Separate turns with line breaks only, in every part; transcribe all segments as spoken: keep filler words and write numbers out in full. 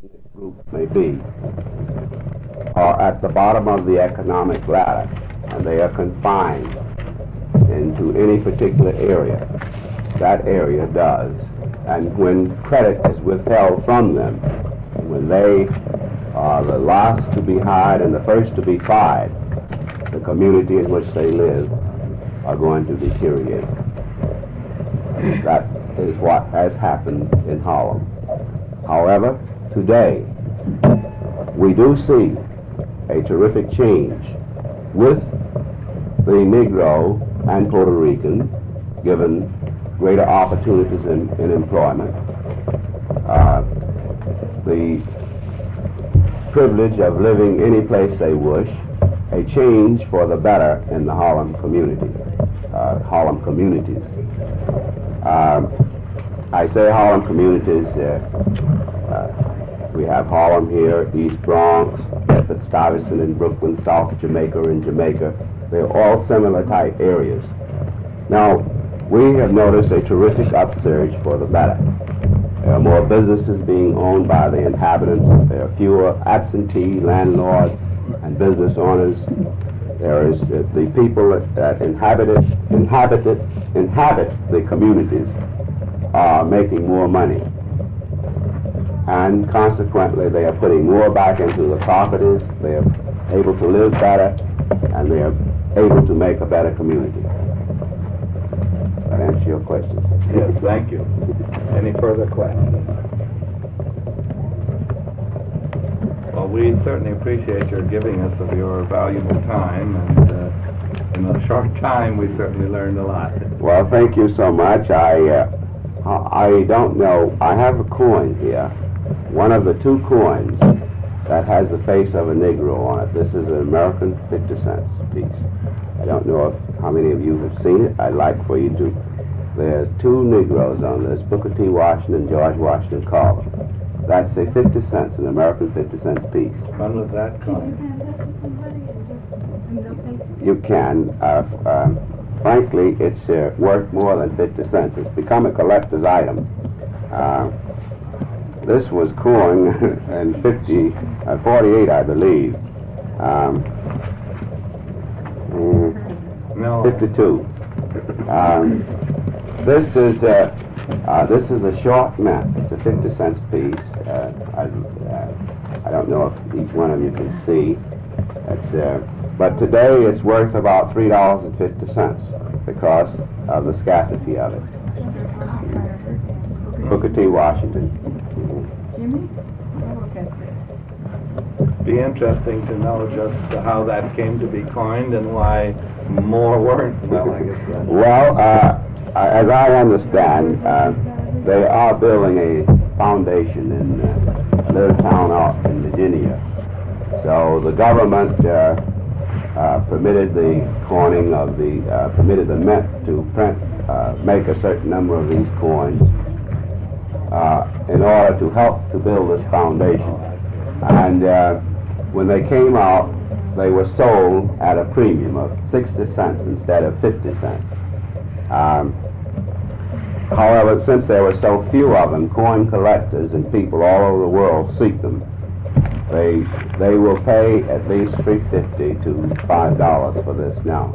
group may be, are at the bottom of the economic ladder, and they are confined into any particular area. That area does. And when credit is withheld from them, when they are the last to be hired and the first to be fired, the community in which they live are going to deteriorate. That is what has happened in Harlem. However, today, we do see a terrific change with the Negro and Puerto Rican given greater opportunities in, in employment, uh, the privilege of living any place they wish, a change for the better in the Harlem community, uh, Harlem communities. Um, I say Harlem communities, uh, uh, we have Harlem here, East Bronx, Bedford-Stuyvesant in Brooklyn, South Jamaica in Jamaica. They're all similar type areas. Now, we have noticed a terrific upsurge for the better. There are more businesses being owned by the inhabitants. There are fewer absentee landlords and business owners. There is uh, the people that, that inhabited, inhabited, inhabit the communities are making more money. And consequently, they are putting more back into the properties. They are able to live better, and they are able to make a better community. That answer your questions?
Yes, thank you. Any further questions? Well, we certainly appreciate your giving us of your valuable time, and uh, in a short time, we certainly learned a lot.
Well, thank you so much. I, uh, I don't know. I have a coin here, one of the two coins that has the face of a Negro on it. This is an American fifty cents piece. I don't know if, how many of you have seen it. I'd like for you to. There's two Negroes on this, Booker T. Washington, George Washington Carver. That's a fifty cents, an American fifty cents piece.
When was that coin?
You can. Uh, uh, frankly, it's uh, worth more than fifty cents. It's become a collector's item. Uh, this was coined in fifty, uh, forty-eight, I believe. Um, mm,
No.
fifty-two. Um, this is uh, uh, this is a short mint. It's a fifty cents piece. Uh, I, uh, I don't know if each one of you can see. It's, uh, but today it's worth about three dollars and fifty cents because of the scarcity of it. Booker T. Washington.
Be interesting to know just how that came to be coined and why more weren't. Well, I guess. Uh,
well, uh, as I understand, uh, they are building a foundation in uh, a little town out in Virginia. So the government uh, uh, permitted the coining of the uh, permitted the mint to print, uh, make a certain number of these coins uh, in order to help to build this foundation. And uh, when they came out, they were sold at a premium of sixty cents instead of fifty cents. Um, however, since there were so few of them, coin collectors and people all over the world seek them. They they will pay at least three fifty to five dollars for this now.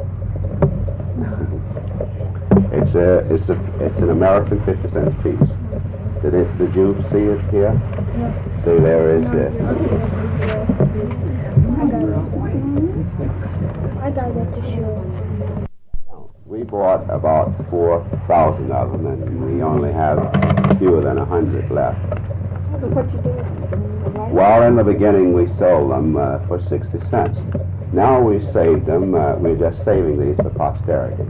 it's a it's a it's an American fifty cents piece. Did it? Did you see it here?
Yeah.
See, there is it.
I got it to show.
We bought about four thousand of them, and we only have fewer than a hundred left.
So what you do?
Well, in the beginning, we sold them uh, for sixty cents. Now we saved them. Uh, we're just saving these for posterity.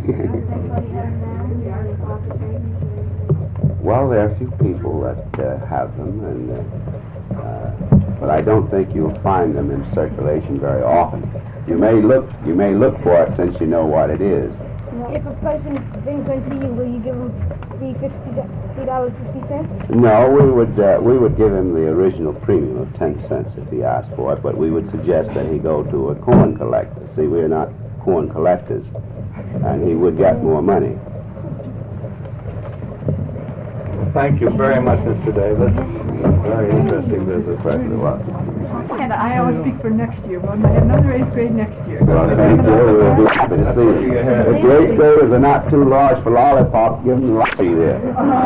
Well, there are a few people that uh, have them, and uh, uh, but I don't think you'll find them in circulation very often. You may look, you may look for it since you know what it is.
If a person brings one to you, will you give him the fifty dollars fifty cents?
No, we would uh, we would give him the original premium of ten cents if he asked for it, but we would suggest that he go to a coin collector. See, we're not coin collectors, and he would get more money.
Thank you very much, Mister Davis. Very interesting visit, President Watson.
And I always speak for next year. Well, I have another eighth grade next year.
Well, thank you. We'll be happy to see you. The great graders are not too large for lollipops. Give them the lolly there.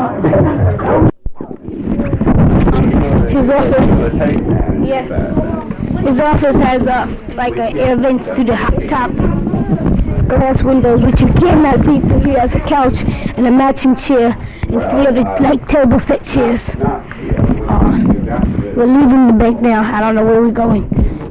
His office, yes. His office has uh, like a air vents to the top glass windows, which you cannot see through. He has a couch and a matching chair and three other like table set chairs. Uh, we're leaving the bank now. I don't know where we're going.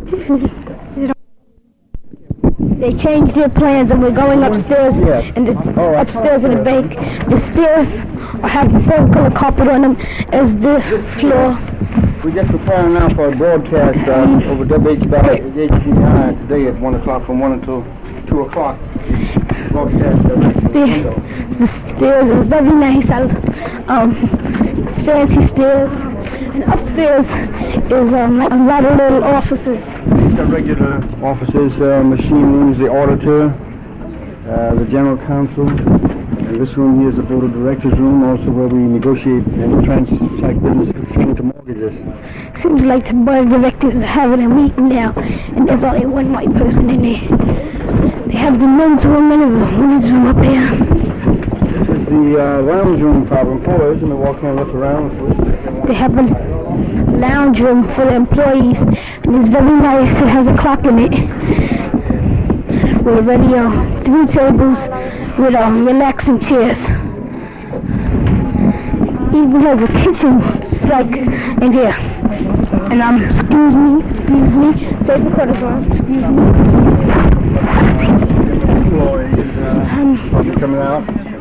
They changed their plans and we're going upstairs and the, upstairs in the bank. The stairs have the same color carpet on them as the floor.
We're just preparing now for a broadcast uh, over W H B I today at one o'clock from one until two o'clock. Broadcast
the, stair, the stairs are very nice. I, um, fancy stairs. And upstairs is um, a lot of little offices.
These are regular offices, uh, machine rooms, the auditor, uh, the general counsel. And this room here is the board of directors room, also where we negotiate and transact business pertaining to mortgages.
Seems like the board of directors are having a meeting now, and there's only one white person in there. They have the men's room and the women's room up here.
This is the uh, lounge room for our employees, and we walk in and look around.
They have a lounge room for the employees, and it's very nice. It has a clock in it with a radio, three tables with um, relaxing chairs. Even has a kitchen like in here. And um, excuse me, excuse me, take the quarters on, excuse me.
Um, coming out.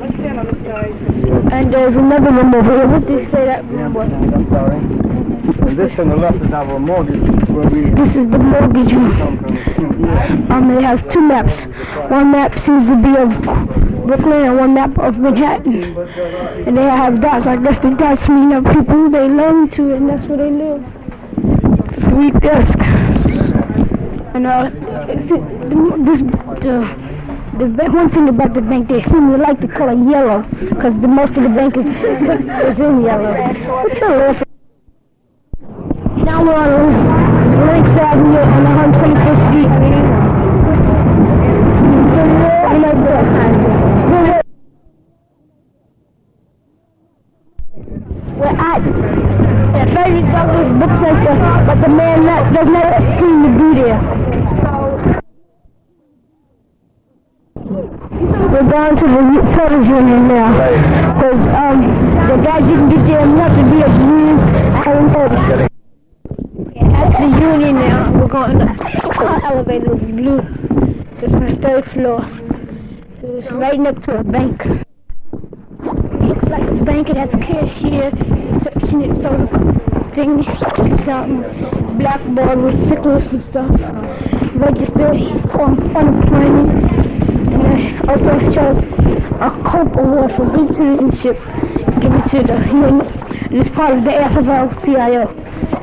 And there's another room over here. What did you say that room was?
I'm sorry. This on the left is our mortgage. Where we
this is the mortgage room. Um, it has two maps. One map seems to be of Brooklyn and one map of Manhattan. And they have dots. I guess the dots mean of people they belong to, and that's where they live. Three desks. And uh, see, this the. The one thing about the bank, they seem to like the color yellow, because the most of the bank is, is in yellow. What's your laughing? Now we're on Lakes Avenue on one hundred twenty-fifth Street. And that's good. We're at the Frederick Douglass Book Center, but the man not, does not seem to be there. We're going to the Players Union now, because um, the guys didn't get there enough to be a union. I haven't heard it. At the union now, we're going to the elevator is blue. It's on the third floor. It's right next to a bank. Looks like a bank. It has a cashier, reception, it's sort of thing, accountant, blackboard with signals and stuff. Register on unemployment. And it also shows a Cope Award for good citizenship given to the union, and it's part of the F F L C I O.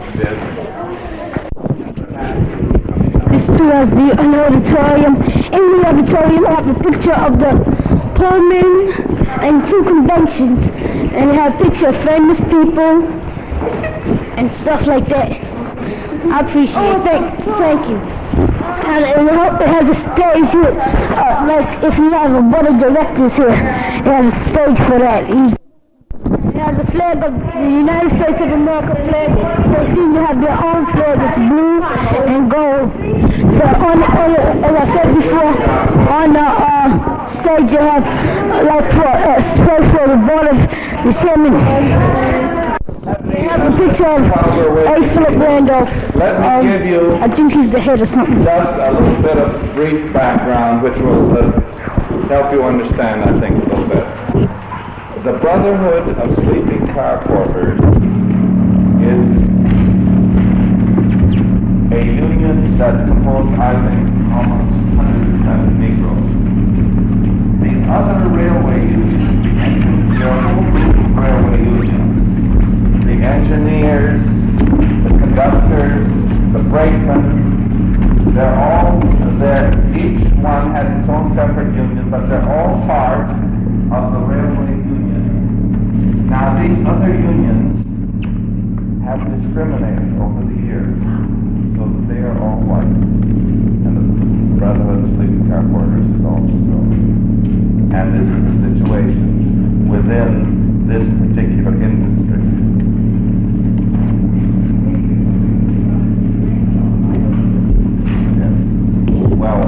This too has the an auditorium. In the auditorium, I have a picture of the Pullman and two conventions, and it has a picture of famous people and stuff like that. I appreciate it. Thanks. Thank you. And it has a stage here, uh, like if you have a board of directors here, it has a stage for that. It has a flag of the United States of America flag. They seem to have their own flag. It's blue and gold. The, on, on, as I said before, on the uh, stage you have uh, like for a uh, space for the board of the chairman. They have a picture of A. Philip Randolph.
Let me
um,
give you
I think he's the head or something.
just a little bit of brief background, which will uh, help you understand, I think, a little bit. The Brotherhood of Sleeping Car Porters is a union that's composed, I think, almost one hundred percent of Negroes. The other railway unions, there are a whole group of railway unions. The engineers, the conductors, the brakemen, they're all, they're, each one has its own separate union, but they're all part of the railway union. Now, these other unions have discriminated over the years so that they are all white. And the Brotherhood of Sleeping Car Porters is also so. And this is the situation within this particular industry. Yes. Well,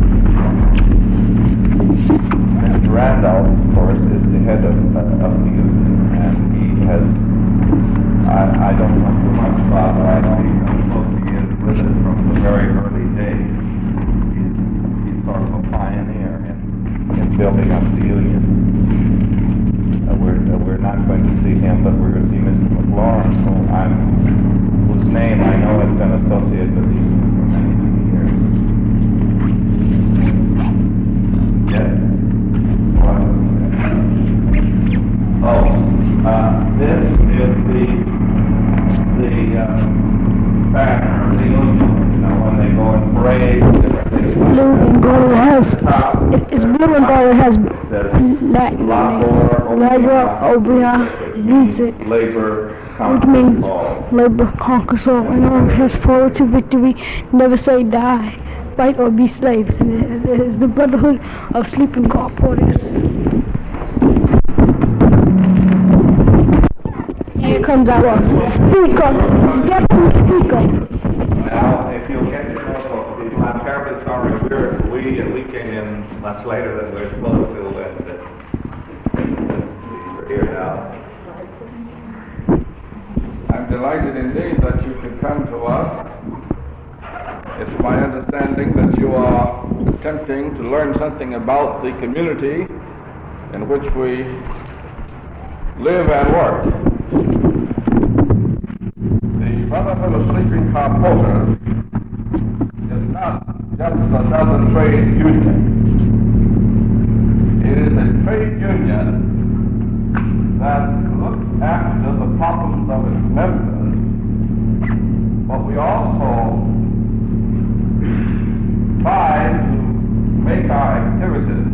Mister Randolph, of course, is the head of, uh, of the union, and he has, I, I don't know too much about it, I know he's associated with it from the very early days. He's, he's sort of a pioneer in, in building up the union. Uh, we're, uh, we're not going to see him, but we're going to see Mister McLaurin, who I'm, whose name I know has been associated with the union for many, many years. Yes? What? Oh, uh, this is the, the, uh, banner of the union, you know, when they go and parade.
It's blue and gold. It has, it- it's blue and gold. It has Latin. Labor O'Brien reads it.
Labor
Which means labor conquers all, and all has forward to victory, never say die, fight or be slaves. And it is the Brotherhood of Sleeping Car Porters. Here comes our speaker. Get the speaker.
Now, if you'll get your notebook, please. I'm terribly sorry. We're, we and we came in much later than we're supposed to, and uh, we're here now.
I'm delighted indeed that you could come to us. It's my understanding that you are attempting to learn something about the community in which we live and work. The Brotherhood of Sleeping Car Porters is not just another trade union. It is a trade union that looks after the problems of its members, but we also try to make our activities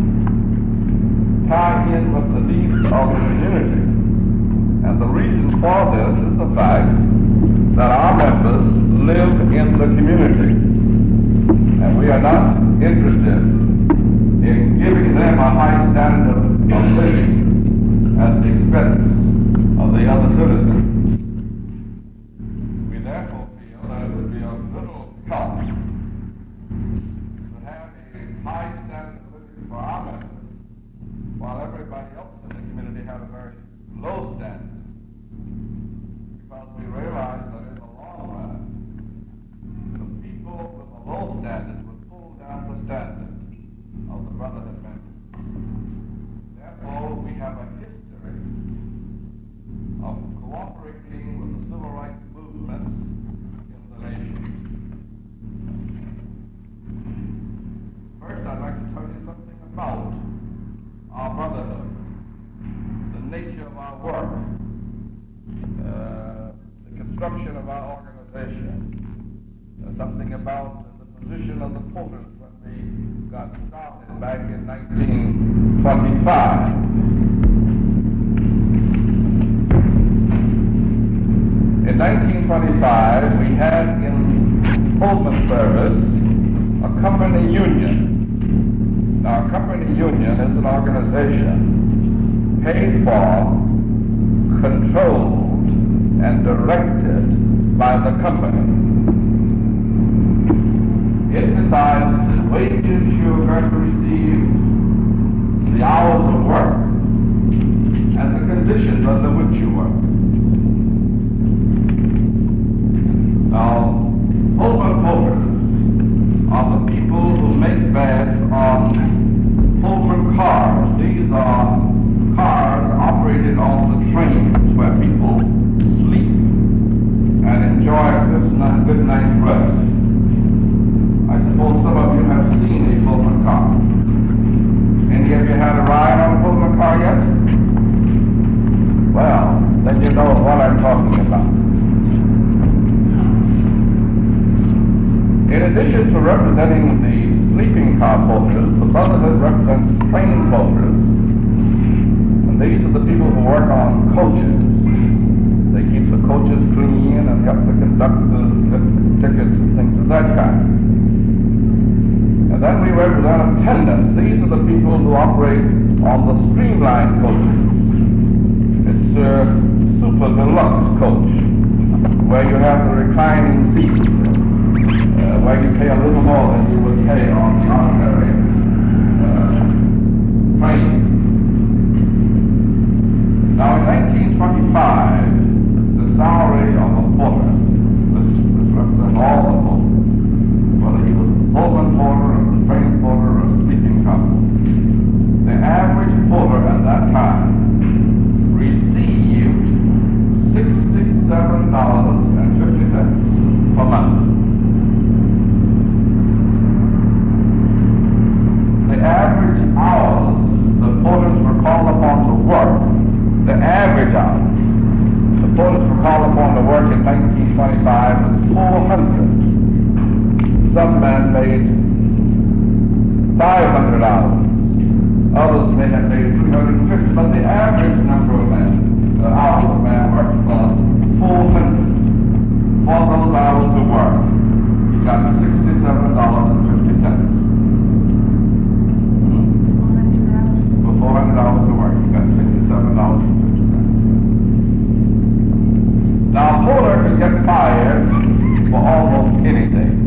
tie in with the needs of the community. And the reason for this is the fact that our members live in the community, and we are not interested in giving them a high standard of living at the expense of the other citizens. We therefore feel that it would be of little help to have a high standard of living for our members, while everybody else in the community had a very low standard. Because we realize that in the long run, the people with a low standard would pull down the standard of the Brotherhood members. Therefore, we have a history of cooperating with the civil rights movements in the nation. First, I'd like to tell you something about our Brotherhood, the nature of our work, uh, the construction of our organization, uh, something about the position of the porters when we got started back in nineteen twenty-five. In nineteen twenty-five, we had in Pullman service a company union. Now, a company union is an organization paid for, controlled, and directed by the company. It decides the wages you're going to receive, the hours of work, and the conditions under which you work. Now, Pullman porters are the people who make beds on Pullman cars. These are cars operated on the trains where people sleep and enjoy a good, good night's rest. I suppose some of you have seen a Pullman car. Any of you had a ride on a Pullman car yet? Well, then you know what I'm talking about. In addition to representing the sleeping car porters, the Brotherhood represents train porters. And These are the people who work on coaches. They keep the coaches clean and help the conductors get tickets and things of that kind. And then we represent attendants. These are the people who operate on the streamlined coaches. It's a super deluxe coach where you have the reclining seats, uh, where you pay a little more than you would pay on the ordinary uh, train. Now in nineteen twenty-five, the salary of a porter, this, this represents all the porters, whether he was a Pullman porter, or a train porter, or a sleeping car, the average porter at that time received sixty-seven dollars and fifty cents per month. The average hours the porters were called upon to work, the average hours the porters were called upon to work in nineteen twenty-five was four hundred. Some men made five hundred hours. Others may have made three hundred fifty, but the average number of men, the hours a man worked was four hundred. For those hours of work, he got sixty-seven dollars and fifty cents. For four hundred hours of work, he got sixty-seven dollars and fifty cents. Now, a porter could get fired for almost anything.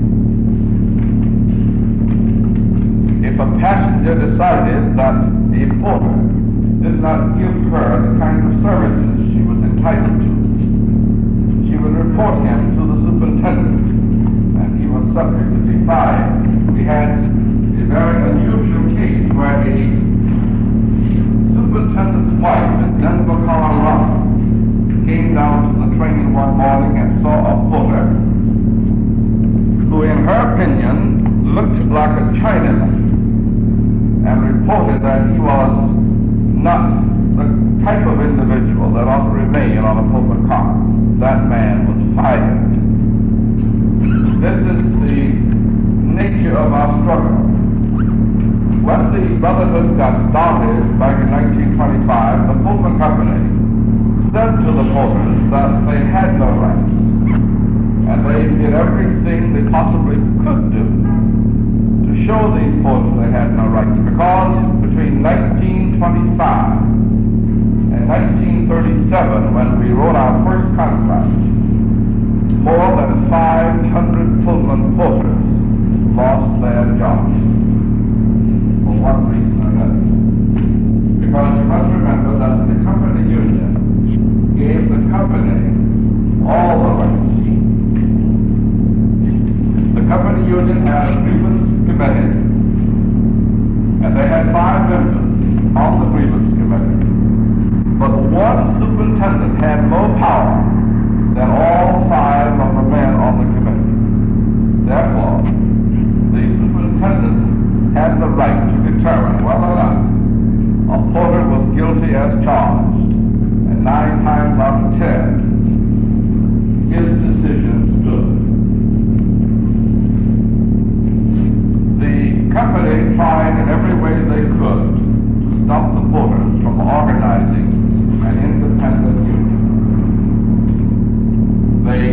If a passenger decided that a porter did not give her the kind of services she was entitled to, she would report him to the superintendent, and he was subject to be fired. We had a very unusual case where a superintendent's wife in Denver, Colorado, came down to the training one morning and saw a porter who, in her opinion, looked like a Chinaman, and reported that he was not the type of individual that ought to remain on a Pullman car. That man was fired. This is the nature of our struggle. When the Brotherhood got started back in nineteen twenty-five, the Pullman Company said to the porters that they had no rights, and they did everything they possibly could do to show these porters they had no rights, because between nineteen twenty-five and nineteen thirty-seven, when we wrote our first contract, more than five hundred Pullman porters lost their jobs. For one reason or another. Because you must remember that the company union gave the company all the rights. The company union had a grievance committee, and they had five members on the grievance committee. But one superintendent had more power than all five of the men on the committee. Therefore, the superintendent had the right to determine whether or not a porter was guilty as charged, and nine times out of ten, his decision stood. The company tried in every way they could to stop the porters from organizing an independent union. They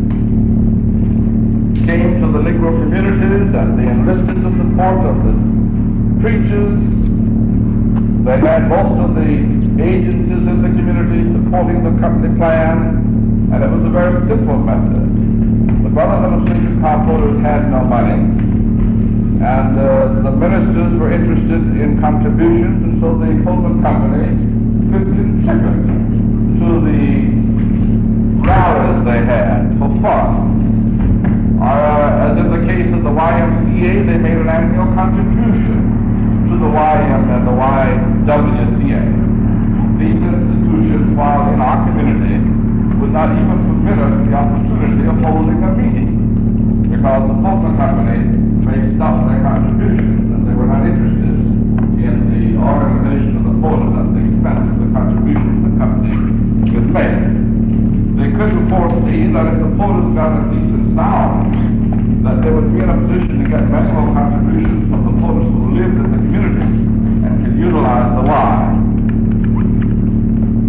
came to the Negro communities and they enlisted the support of the preachers. They had most of the agencies in the community supporting the company plan, and it was a very simple method. The Brotherhood of Sleeping Car Porters had no money, and uh, the ministers were interested in contributions, and so the Pullman Company could contribute to the rallies they had for fun. Uh, as in the case of the Y M C A, they made an annual contribution to the Y M and the Y W C A. These institutions, while in our community, would not even permit us the opportunity of holding a meeting, because the Pullman Company may stop their contributions, and they were not interested in the organization of the porters at the expense of the contributions the company was making. They couldn't foresee that if the porters got a decent salary, that they would be in a position to get many more contributions from the porters who lived in the community and could utilize the Y.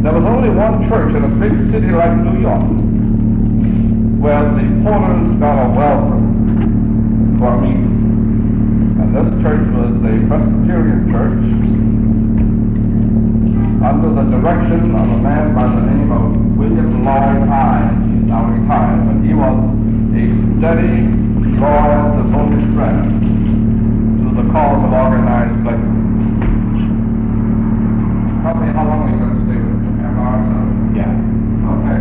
There was only one church in a big city like New York where the porters got a welcome for a meeting. And this church was a Presbyterian church under the direction of a man by the name of William Lloyd Hines. He's now retired, but he was a steady, loyal, devoted friend to the cause of organized labor. Tell me how long are you going to stay with him? Half hour or so? Yeah. Okay.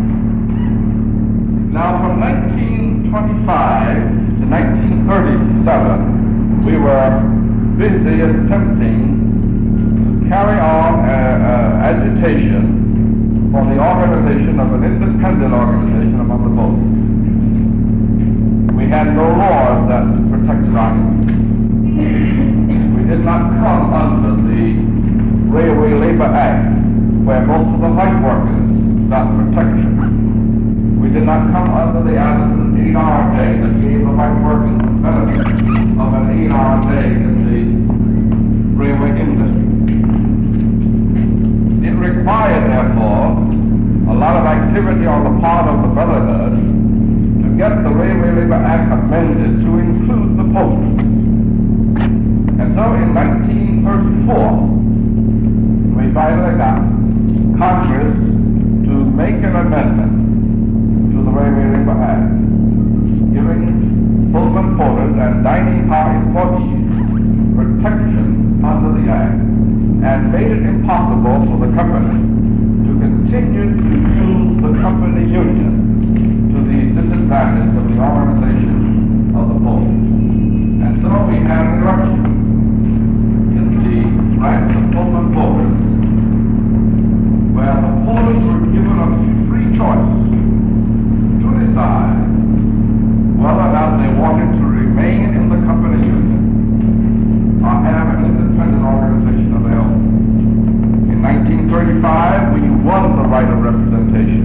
Now, from nineteen twenty-five to nineteen thirty-seven, we were busy attempting to carry on uh, uh, agitation for the organization of an independent organization among the voters. We had no laws that protected our union. We did not come under the Railway Labor Act, where most of the white workers got protection. We did not come under the Addison eight-hour day that gave the white workers the benefit of an eight-hour day in the railway industry. It required, therefore, a lot of activity on the part of the Brotherhood to get the Railway Labor Act amended to include the posters. And so in nineteen thirty-four, we finally got Congress to make an amendment to the Railway Labor Act, giving Pullman porters and dining car employees protection under the Act, and made it impossible for the company to continue to use the company union to the disadvantage of the organization of the porters. And so we had an eruption in the ranks of Pullman porters, where the porters were given a free choice to decide whether or not they wanted to remain in the company union or have an independent organization of their own. In nineteen thirty-five, we won the right of representation.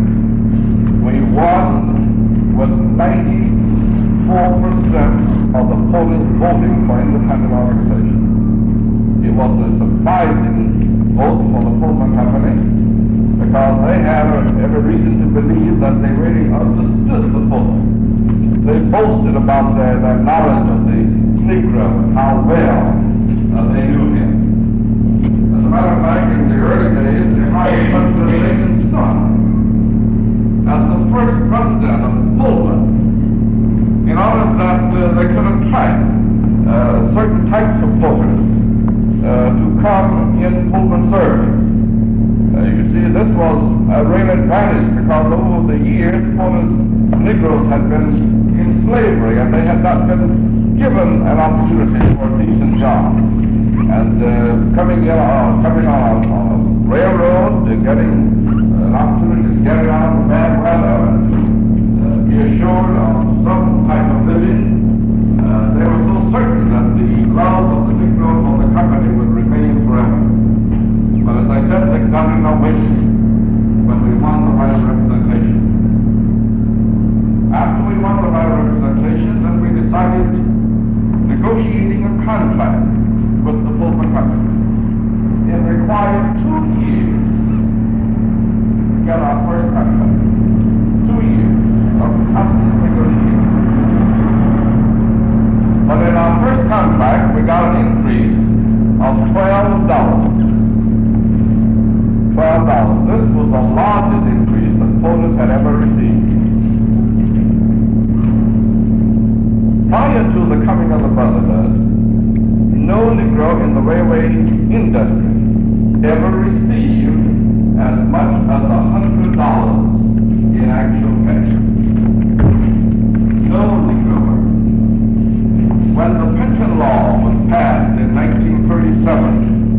We won with ninety-four percent of the porters voting for independent organization. It was a surprising vote for the Pullman Company, because they had every reason to believe that they really understood the Pullman. They boasted about their, their knowledge of the Negro, how well uh, they knew him. As a matter of fact, in the early days, they hired President Lincoln's son as the first president of Pullman, in order that uh, they could attract uh, certain types of voters uh, to come in Pullman service. Uh, you see, this was a real advantage, because over the years, Pullman's Negroes had been in slavery, and they had not been given an opportunity for a decent job. And uh, coming in, uh, coming on, on a railroad, uh, getting an opportunity to get around the bad weather and uh, be assured of some type of living, uh, they were so certain that the love of the Negro for the company would remain forever. But as I said, they got in no wish when we won the right of representation. After we won the right of representation, then we decided negotiating a contract with the Pullman Company. It required two years to get our first contract. Two years of constant negotiation. But in our first contract, we got an increase of twelve dollars. twelve dollars. This was the largest increase that porters had ever received. Prior to the coming of the Brotherhood, no Negro in the railway industry ever received as much as a hundred dollars in actual pay. No Negro. When the pension law was passed in nineteen thirty-seven,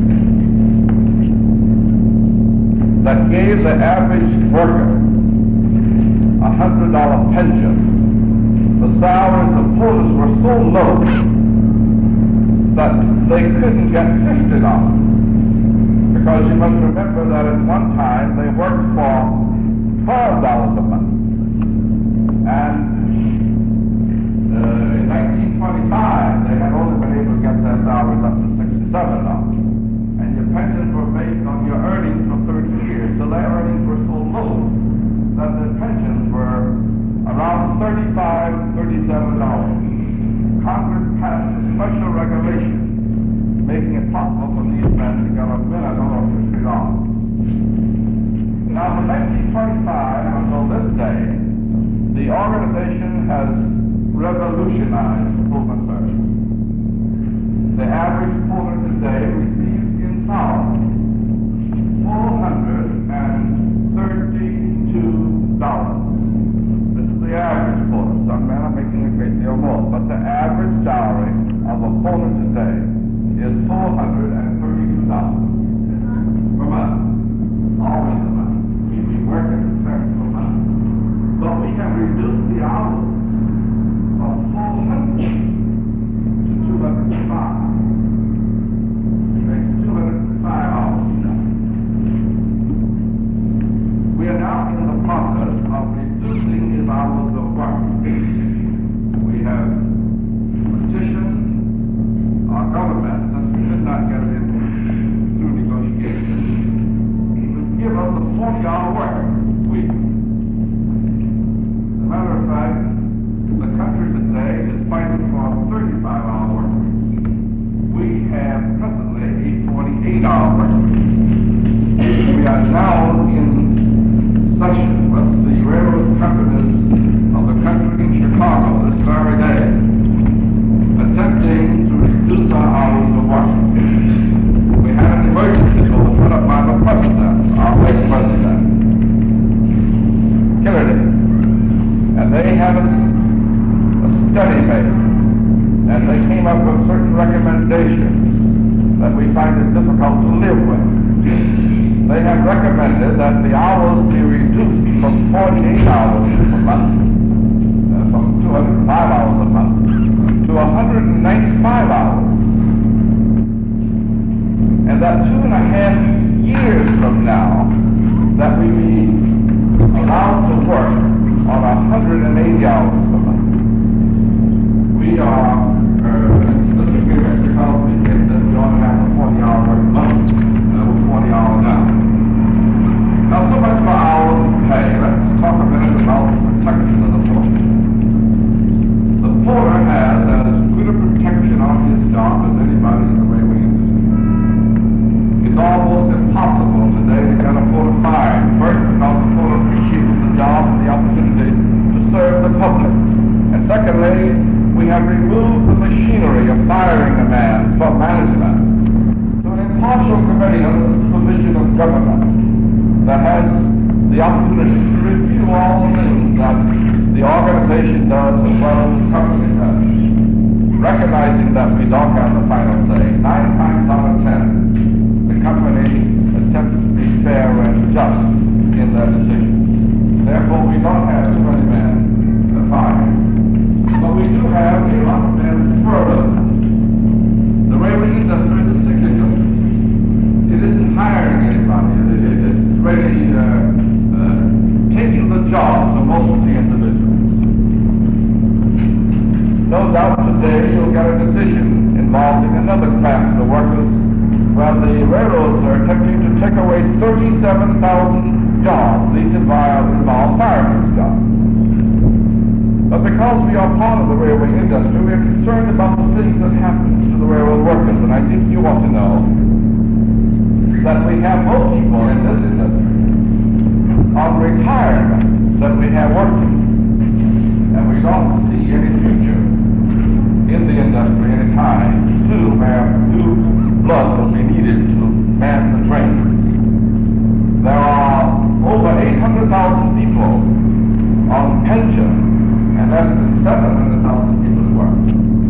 that gave the average worker a hundred dollar pension, the salaries of porters were so low that they couldn't get fifty dollars. Because you must remember that at one time they worked for twelve dollars a month. And uh, in nineteen twenty-five, they had only been able to get their salaries up to sixty-seven dollars. And your pensions were based on your earnings for thirty years. pensions were around thirty-five, thirty-seven dollars. Congress passed a special regulation making it possible for these men to get a minute or fifty dollars. Now, from nineteen twenty-five until this day, the organization has revolutionized Pullman service. The average Pullman today receives in salary four hundred thirty-two dollars. This is the average Pullman. Some men are making a great deal more, but the average salary of a Pullman today is four hundred thirty-two dollars per month. Always a month. We, we work in the service per month. But we have reduced the hours from four hundred to two hundred five. It makes two hundred five hours now. We are now in the process of reducing his hours of work. We have petitioned our government, since we could not get it in through negotiations, to give us a forty-hour work week. As a matter of fact, the country today is fighting for a thirty-five hour work week. We have presently a forty-eight hour work week. We are now in session with the railroad companies of the country in Chicago this very day, attempting to reduce our hours of work. We had an emergency bill put up by the president, our late president, Kennedy, and they had a, a study made, and they came up with certain recommendations that we find it difficult to live with. They have recommended that the hours be reduced from forty-eight hours a month, uh, from two hundred five hours a month, to one hundred ninety-five hours. And that two and a half years from now, that we be allowed to work on one hundred eighty hours per month. We are uh, in disagreement because we think that we ought to have a forty hour work month, uh, forty hours now. Now, so much for hours of pay. Let's talk a minute about the protection of the porter. The porter has as good a protection on his job as anybody in the railway industry. It's almost impossible today to get a porter fired. First, because the porter appreciates the job and the opportunity to serve the public. And secondly, we have removed the machinery of firing a man from management to an impartial committee under the supervision of government that has the opportunity to review all the things that the organization does as well as the company does, recognizing that we don't have the final say. Nine times out of ten, the company attempts to be fair and just in their decisions. Therefore, we don't have too many men to fire. But we do have a lot of men furloughed. The railway industry is a sick industry. It isn't hiring anybody. It, it, it's really uh, uh, taking the jobs of most of the individuals. No doubt today you'll get a decision involving another class of the workers where the railroads are attempting to take away thirty-seven thousand jobs. These involve, involve firemen's jobs. But because we are part of the railway industry, we are concerned about the things that happen to the railroad workers. And I think you want to know that we have more people in this industry on retirement than we have working. And we don't see any future in the industry any time soon where new blood will be needed to man the trains. There are over eight hundred thousand people on pension and less than seven hundred thousand people who work.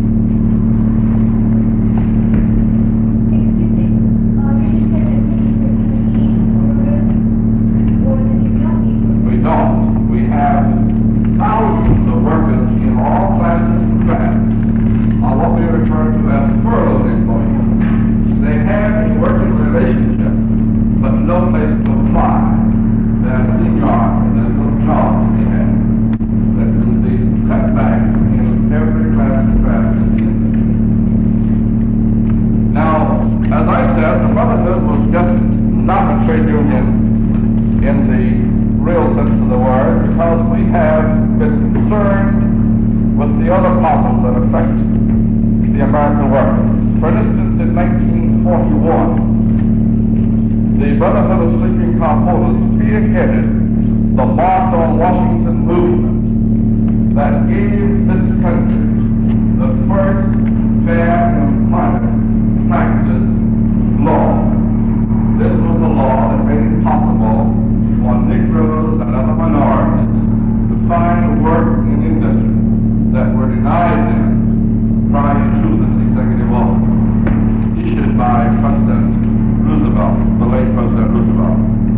We don't. We have thousands of workers in all classes of craft on what we refer to as furloughed employees. They have a working relationship, but no place to apply. Their seniority, there's no job to be had. There's been these cutbacks in every class of craft in the industry. Now, as I said, the Brotherhood was just not a trade union in the real sense of the word, because we have been concerned with the other problems that affect the American workers. For instance, in nineteen forty-one, the Brotherhood of Sleeping Car Pullers spearheaded the March on Washington movement that gave this country the first fair employment practice law. This was a law that made it possible for Negroes and other minorities to find work in industry that were denied them prior to this executive order issued by President Roosevelt, the late President Roosevelt.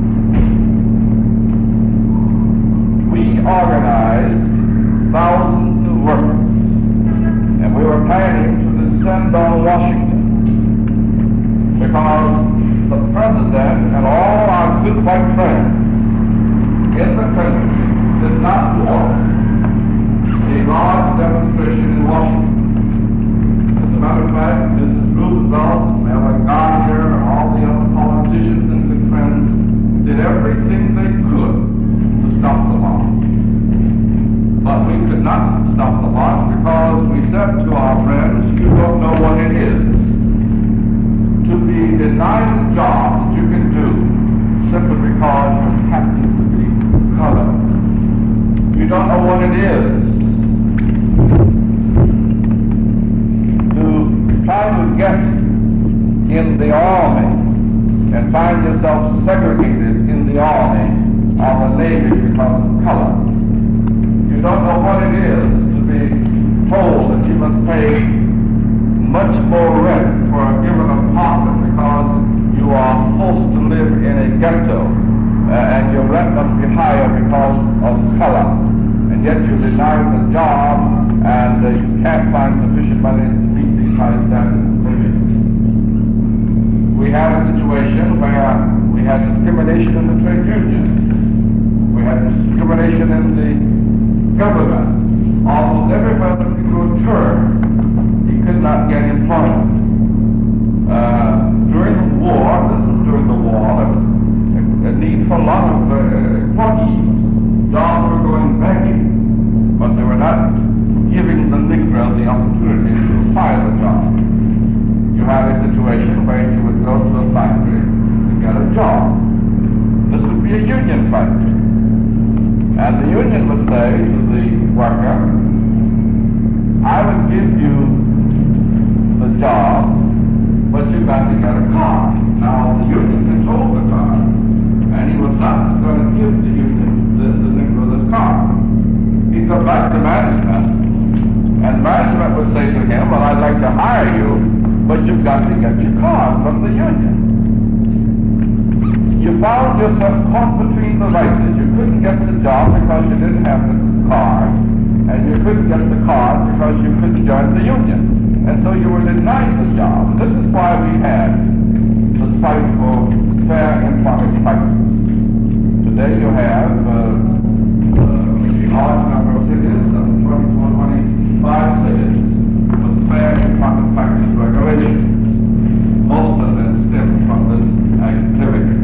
We organized thousands of workers, and we were planning to descend on Washington because the President and all our good white friends in the country did not want a large demonstration in Washington. As a matter of fact, Missus Roosevelt, Ella Gardner, and all the other politicians and good friends did everything they could to stop the march. But we could not stop the march because we said to our friends, you don't know what it is to be denied a job that you can do simply because you happen to be colored. You don't know what it is to try to get in the army and find yourself segregated in the army or the Navy because of color. You don't know what it is to be told that you must pay much more rent for a given apartment because you are forced to live in a ghetto uh, and your rent must be higher because of color, and yet you're denied the job and uh, you can't find sufficient money to meet these high standards of living. We had a situation where we had discrimination in the trade union. We had discrimination in the government. Almost everywhere that we could turn, he could not get employment. Uh, during the war, this was during the war, there was a, a need for a lot of uh, employees. Jobs were going begging, but they were not giving the Negro the opportunity to apply the job. You had a situation where you would go to a factory to get a job. This would be a union factory. And the union would say to the worker, I would give you the job, but you've got to get a car. Now, the union controlled the car, and he was not going to give the union, the, the Negro, this car. He'd go back to management, and management would say to him, well, I'd like to hire you, but you've got to get your car from the union. You found yourself caught between the vices. You couldn't get the job because you didn't have the car, and you couldn't get the car because you couldn't join the union. And so you were denied the job. This is why we had the fight for fair employment practice. Today you have uh, uh, a large number of cities, some twenty-four, twenty-five cities, with fair employment practice regulations. Most of them stem from this activity.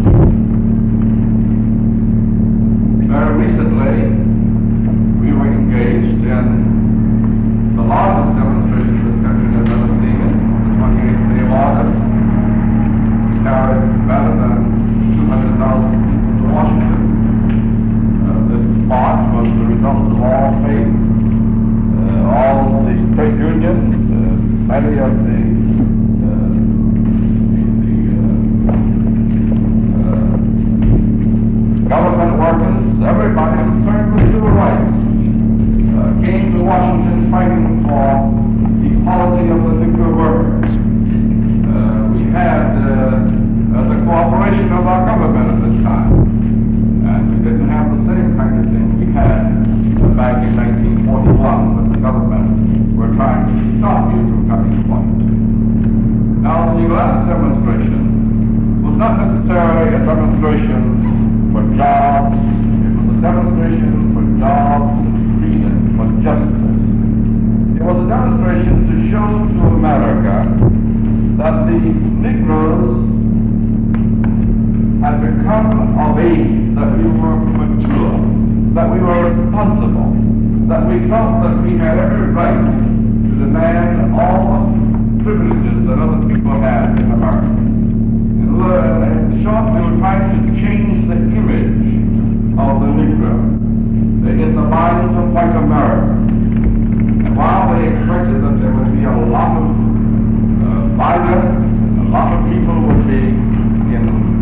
Very recently, we were engaged in the largest demonstration this country has ever seen, the twenty-eighth day of August. We carried better than two hundred thousand people to Washington. Uh, this march was the result of all faiths, uh, all the trade unions, uh, many of the, uh, the uh, uh, government workers, everybody concerned with civil rights. Uh, came to Washington fighting for equality of the Negro workers. Uh, we had uh, uh, the cooperation of our government at this time, and we didn't have the same kind of thing we had uh, back in nineteen forty-one when the government were trying to stop you from coming to Washington. Now, the last demonstration was not necessarily a demonstration for jobs. It was a demonstration for jobs, freedom, for justice. It was a demonstration to show to America that the Negroes had become of age, that we were mature, that we were responsible, that we felt that we had every right to demand all the privileges that other people had in America. In, in short, we were trying to change the image of the Negro in the minds of white America. And while they expected that there would be a lot of uh, violence, a lot of people would be in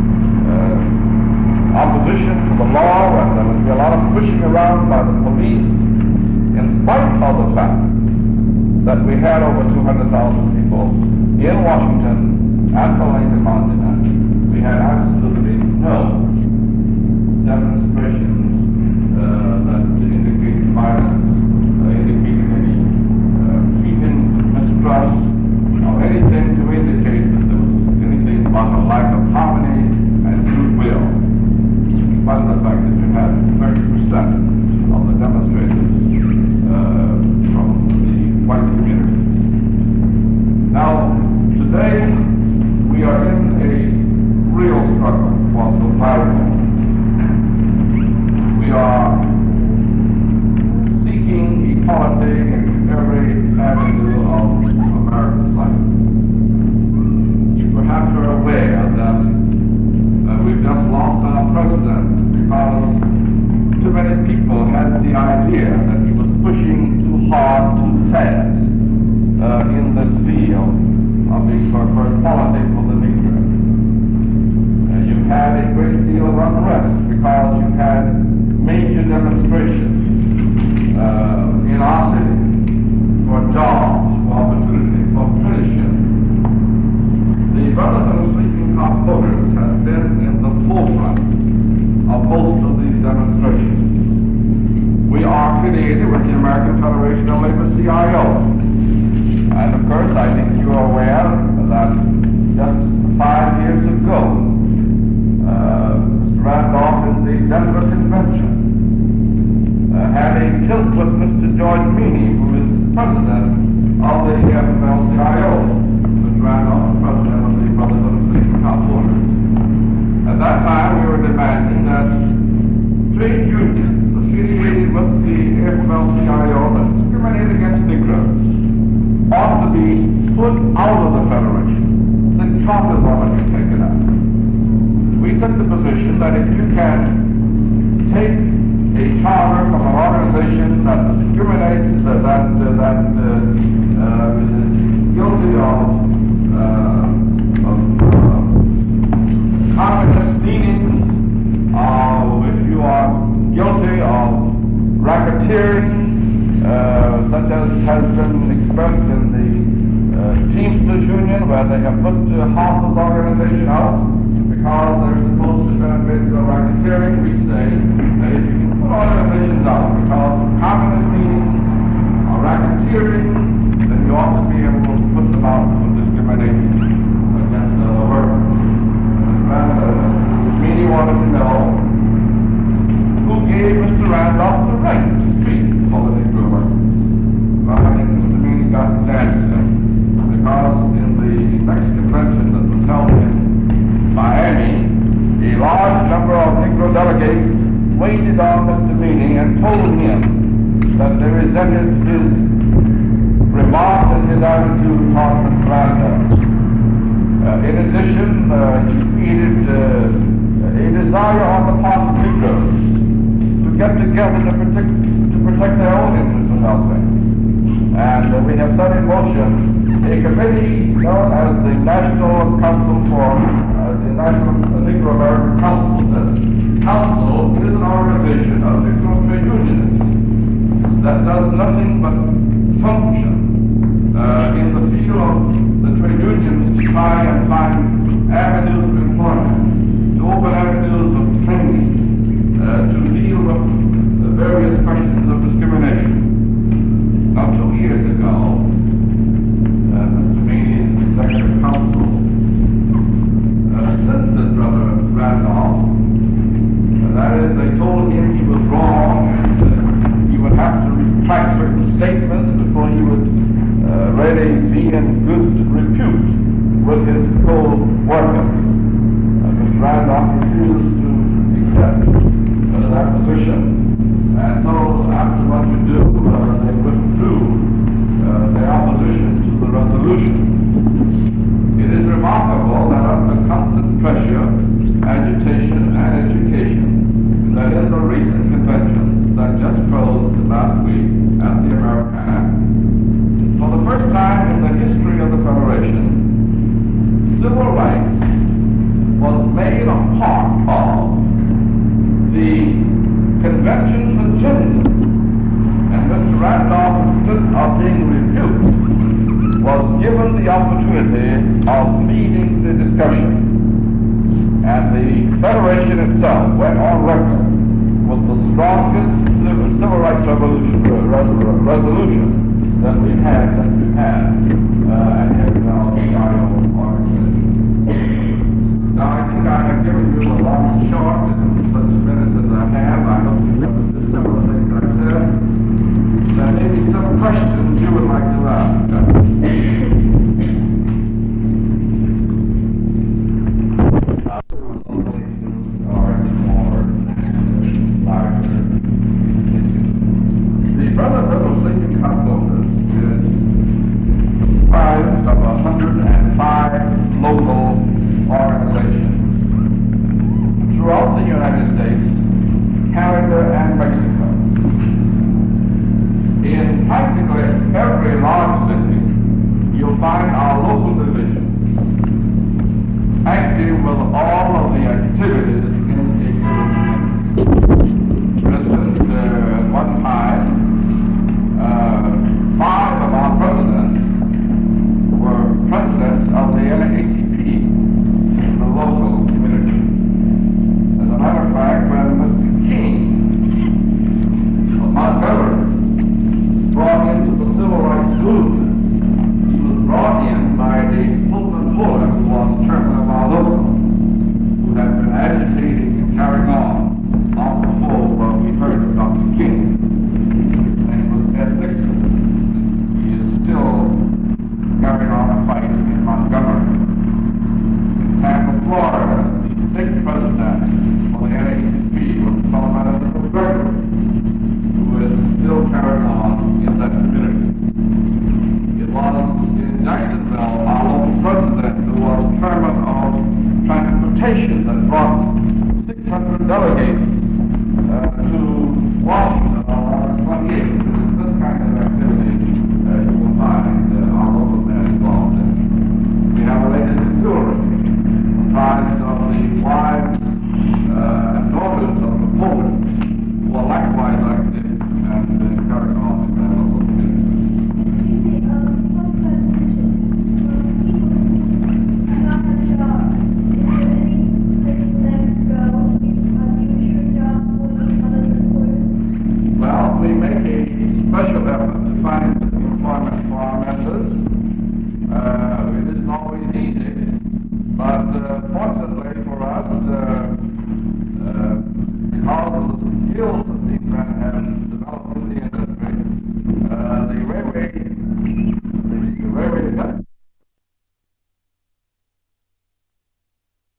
uh, opposition to the law, and there would be a lot of pushing around by the police, in spite of the fact that we had over two hundred thousand people in Washington at the Lincoln Monument, we had absolutely no demonstrations uh, that indicated violence, uh, indicated any uh, feelings of mistrust, or anything to indicate that there was anything but a lack of harmony and goodwill, in spite of the fact that you had thirty percent of the demonstrators uh, from the white community. Now, today, we are in a real struggle for survival. We are seeking equality in every avenue of America's life. You perhaps are aware that uh, we've just lost our president because too many people had the idea that he was pushing too hard, too fast uh, in this field of the for equality for the Negro. Uh, you had a great deal of unrest because you had major demonstrations uh, in our city for jobs, for opportunity, for apprenticeship. The Brotherhood of Sleeping Car Porters has been in the forefront of most of these demonstrations. We are affiliated with the American Federation of Labor, C I O. And of course, I think you are aware that just five years ago, uh, Mister Randolph in the Denver Convention uh, had a tilt with Mister George Meany, who is president of the F L C I O. Mister Randolph is president of the Brotherhood of Sleeping Car Porters. At that time, we were demanding that trade unions affiliated with the F L C I O that discriminate against Negroes ought to be put out of the Federation. The charters ought to be taken out. We took the position that if you can take a charter from an organization that discriminates, uh, that, uh, that uh, uh, is guilty of, uh, of uh, communist leanings, uh, if you are guilty of racketeering, uh, such as has been expressed in the uh, Teamsters Union, where they have put uh, half this organization out because they're supposed to benefit the racketeering. We say that if you can put organizations out because of communist meetings or racketeering, then you ought to be able to put them out for discrimination against other workers. Mister Meany wanted to know who gave Mister Randolph the right to speak for the Negro workers. Well, I think Mister Meany got his answer because in the next convention that was held in Miami, a large number of Negro delegates waited on Mister Meany and told him that they resented his remarks and his attitude toward Mister Randolph. Uh, in addition, uh, he created uh, a desire on the part of Negroes to get together to protect, to protect their own interests and welfare. And uh, we have set in motion a committee known as the National Council for uh, the National Negro American Council. This council is an organization of Negro trade unionists that does nothing but function uh, in the field of the trade unions to try and find avenues of employment, to open avenues of training, uh, to deal with the various questions of discrimination. Now, two years ago, uh, Mister Meany's executive council uh, censored Brother Randolph. Uh, that is, they told him he was wrong and uh, he would have to retract certain statements before he would uh, really be in good repute with his co-workers. Uh, Mister Randolph refused to accept uh, that position. given the opportunity of leading the discussion. And the Federation itself went on record with the strongest civil, civil rights revolution, re, re, resolution that we've had since we've had uh, an international organization. Now, I think I have given you a long and short, in such minutes as I have. I hope you've got this similar thing.